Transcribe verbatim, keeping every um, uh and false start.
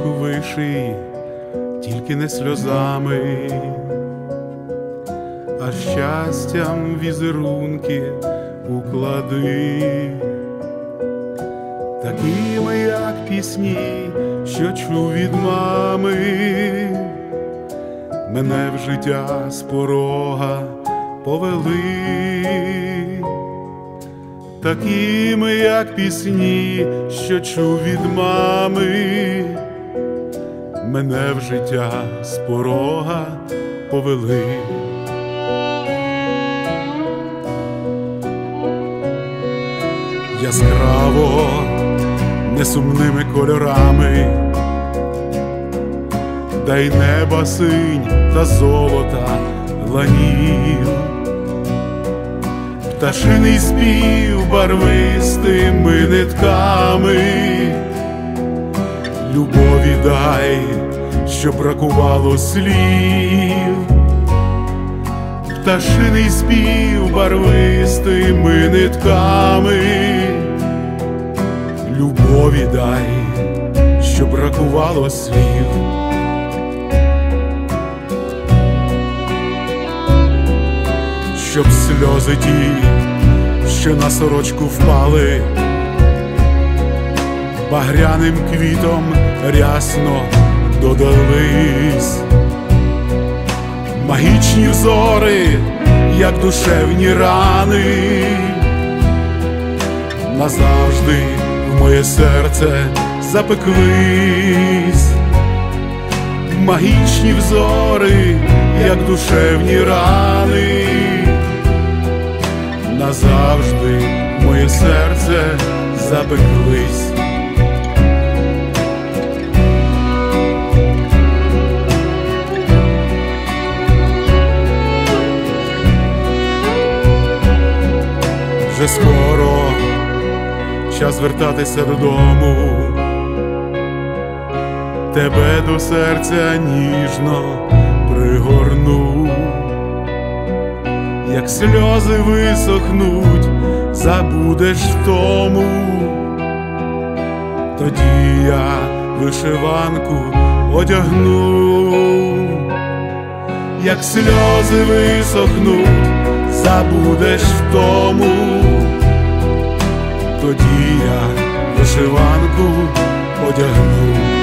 сорочку виший, тільки не сльозами, а щастям візерунки уклади, такими, як пісні, що чув від мами. Мене в життя з порога повели, такими, як пісні, що чув від мами. Мене в життя з порога повели. Яскраво, несумними кольорами, та й неба синь та золота ланів, пташиний спів барвистими нитками. Любові дай, що бракувало слів, пташиний спів барвистими нитками. Любові дай, що бракувало слів. Щоб сльози ті, що на сорочку впали, багряним квітом рясно додались. Магічні взори, як душевні рани, назавжди в моє серце запеклись. Магічні взори, як душевні рани, назавжди в моє серце запеклись. Вже скоро час вертатися додому, тебе до серця ніжно пригорну. Як сльози висохнуть, забудеш втому, тоді я вишиванку одягну. Як сльози висохнуть, забудеш втому, тоді я вишиванку одягну.